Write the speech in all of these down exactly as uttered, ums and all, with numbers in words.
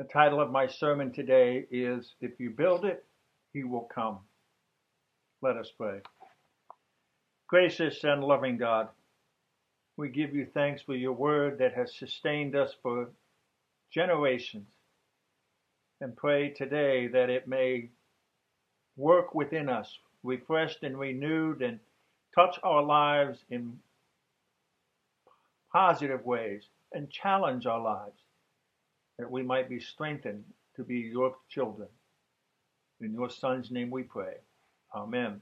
The title of my sermon today is If You Build It, He Will Come. Let us pray. Gracious and loving God, we give you thanks for your word that has sustained us for generations, and pray today that it may work within us, refreshed and renewed, and touch our lives in positive ways and challenge our lives, that we might be strengthened to be your children. In your Son's name we pray. Amen.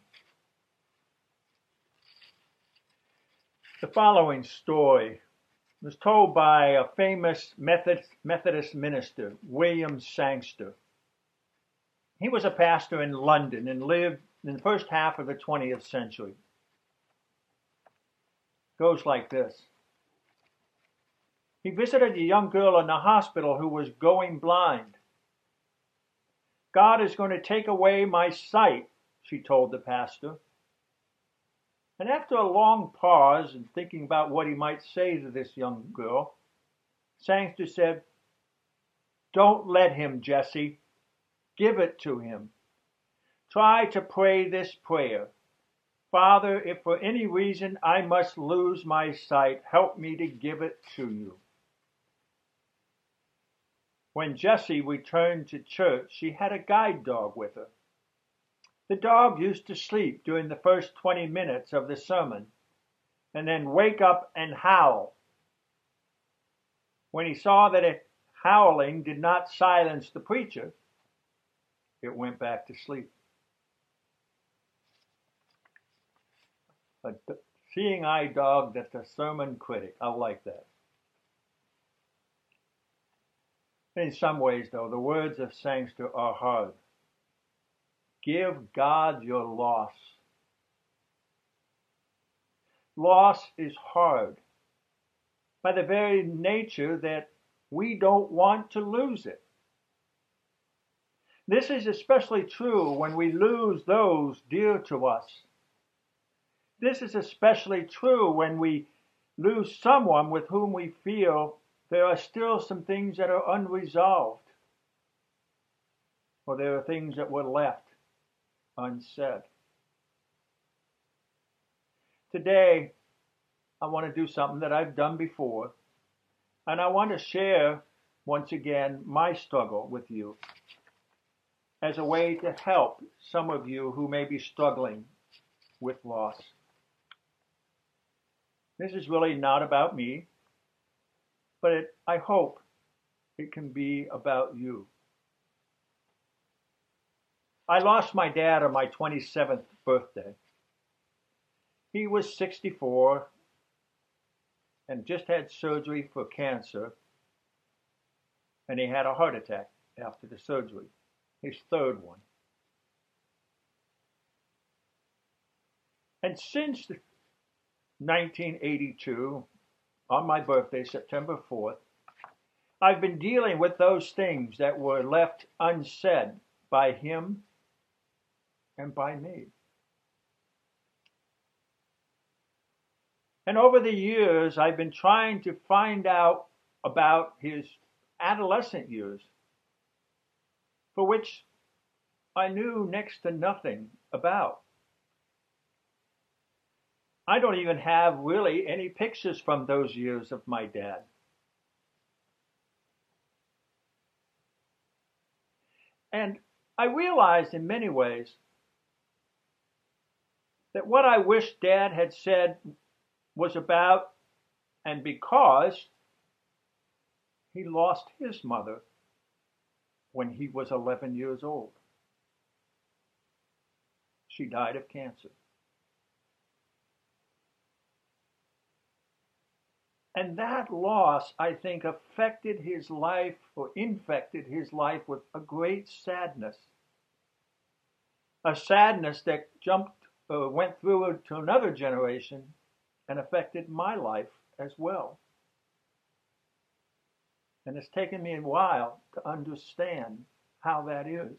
The following story was told by a famous Methodist, Methodist minister, William Sangster. He was a pastor in London and lived in the first half of the twentieth century. It goes like this. He visited a young girl in the hospital who was going blind. God is going to take away my sight, she told the pastor. And after a long pause and thinking about what he might say to this young girl, Sangster said, "Don't let him, Jessie. Give it to him. Try to pray this prayer. Father, if for any reason I must lose my sight, help me to give it to you." When Jessie returned to church, she had a guide dog with her. The dog used to sleep during the first twenty minutes of the sermon and then wake up and howl. When he saw that it howling did not silence the preacher, it went back to sleep. A seeing eye dog that's a sermon critic. I like that. In some ways, though, the words of Sangster are hard. Give God your loss. Loss is hard by the very nature that we don't want to lose it. This is especially true when we lose those dear to us. This is especially true when we lose someone with whom we feel there are still some things that are unresolved, or there are things that were left unsaid. Today, I want to do something that I've done before, and I want to share once again my struggle with you as a way to help some of you who may be struggling with loss. This is really not about me, but it, I hope it can be about you. I lost my dad on my twenty-seventh birthday. He was sixty-four and just had surgery for cancer, and he had a heart attack after the surgery, his third one. And since nineteen eighty-two, on my birthday, September fourth, I've been dealing with those things that were left unsaid by him and by me. And over the years, I've been trying to find out about his adolescent years, for which I knew next to nothing about. I don't even have really any pictures from those years of my dad. And I realized in many ways that what I wish Dad had said was about and because he lost his mother when he was eleven years old. She died of cancer. And that loss, I think, affected his life or infected his life with a great sadness. A sadness that jumped, uh, went through to another generation and affected my life as well. And it's taken me a while to understand how that is.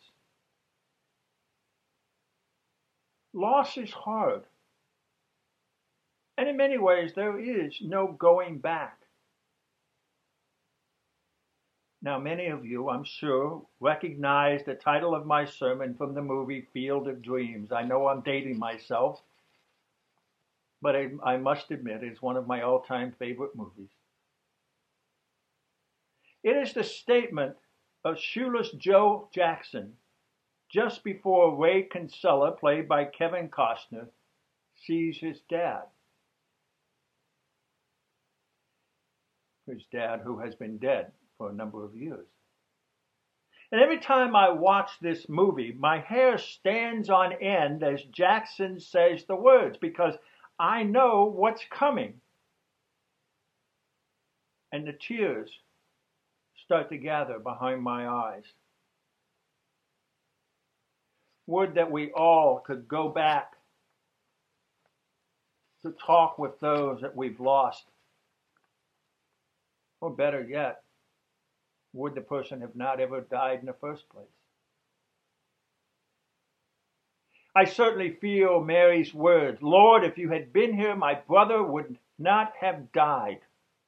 Loss is hard. And in many ways, there is no going back. Now, many of you, I'm sure, recognize the title of my sermon from the movie Field of Dreams. I know I'm dating myself, but I, I must admit it's one of my all-time favorite movies. It is the statement of Shoeless Joe Jackson just before Ray Kinsella, played by Kevin Costner, sees his dad. His dad who has been dead for a number of years. And every time I watch this movie, my hair stands on end as Jackson says the words, because I know what's coming. And the tears start to gather behind my eyes. Would that we all could go back to talk with those that we've lost. Or better yet, would the person have not ever died in the first place? I certainly feel Mary's words, Lord, if you had been here, my brother would not have died.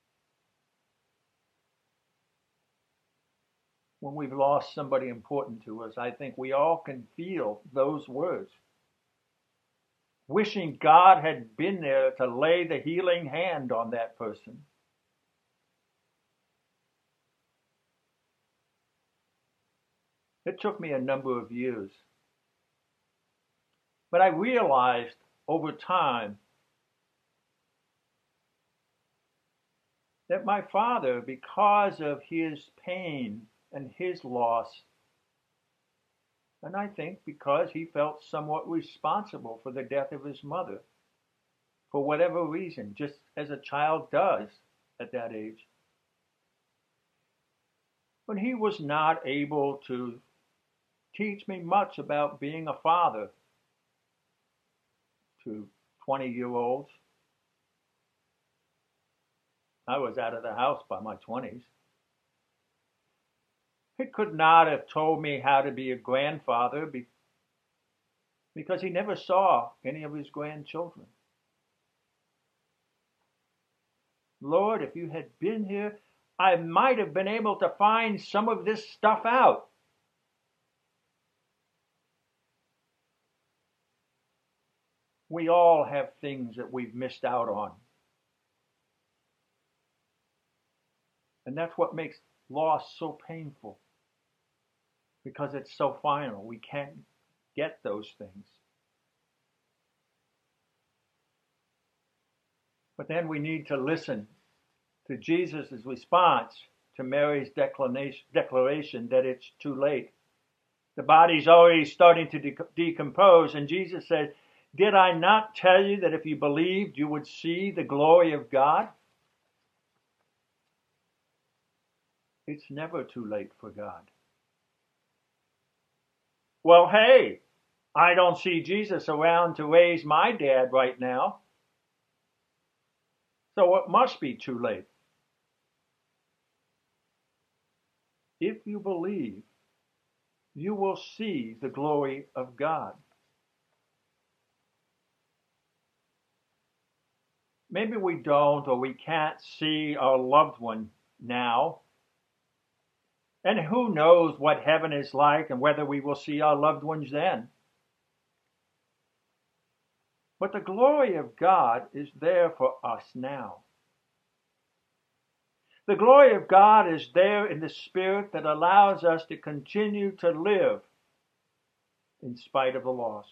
When we've lost somebody important to us, I think we all can feel those words. Wishing God had been there to lay the healing hand on that person. It took me a number of years. But I realized over time that my father, because of his pain and his loss, and I think because he felt somewhat responsible for the death of his mother, for whatever reason, just as a child does at that age, but he was not able to teach me much about being a father to twenty-year-olds. I was out of the house by my twenties. He could not have told me how to be a grandfather be- because he never saw any of his grandchildren. Lord, if you had been here, I might have been able to find some of this stuff out. We all have things that we've missed out on. And that's what makes loss so painful. Because it's so final. We can't get those things. But then we need to listen to Jesus' response to Mary's declaration that it's too late. The body's already starting to de- decompose, and Jesus said, did I not tell you that if you believed, you would see the glory of God? It's never too late for God. Well, hey, I don't see Jesus around to raise my dad right now. So it must be too late. If you believe, you will see the glory of God. Maybe we don't or we can't see our loved one now. And who knows what heaven is like and whether we will see our loved ones then. But the glory of God is there for us now. The glory of God is there in the Spirit that allows us to continue to live in spite of the loss.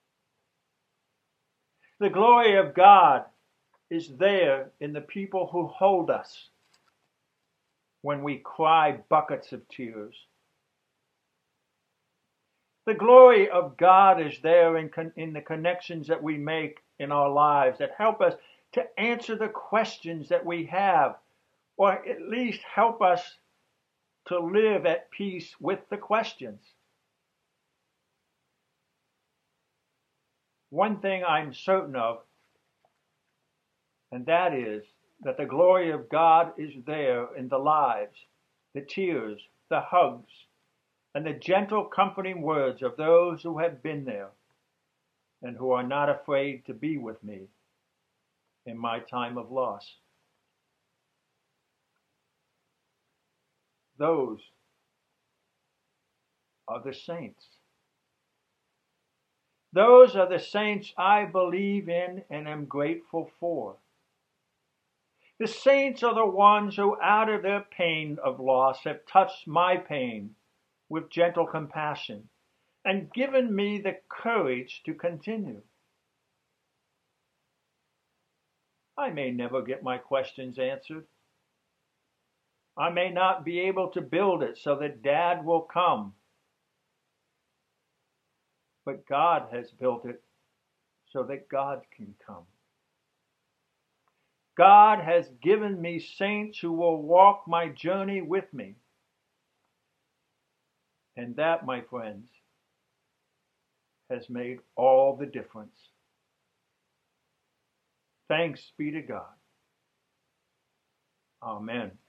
The glory of God is there in the people who hold us when we cry buckets of tears. The glory of God is there in, con- in the connections that we make in our lives that help us to answer the questions that we have, or at least help us to live at peace with the questions. One thing I'm certain of, and that is that the glory of God is there in the lives, the tears, the hugs, and the gentle comforting words of those who have been there and who are not afraid to be with me in my time of loss. Those are the saints. Those are the saints I believe in and am grateful for. The saints are the ones who, out of their pain of loss, have touched my pain with gentle compassion and given me the courage to continue. I may never get my questions answered. I may not be able to build it so that Dad will come. But God has built it so that God can come. God has given me saints who will walk my journey with me. And that, my friends, has made all the difference. Thanks be to God. Amen.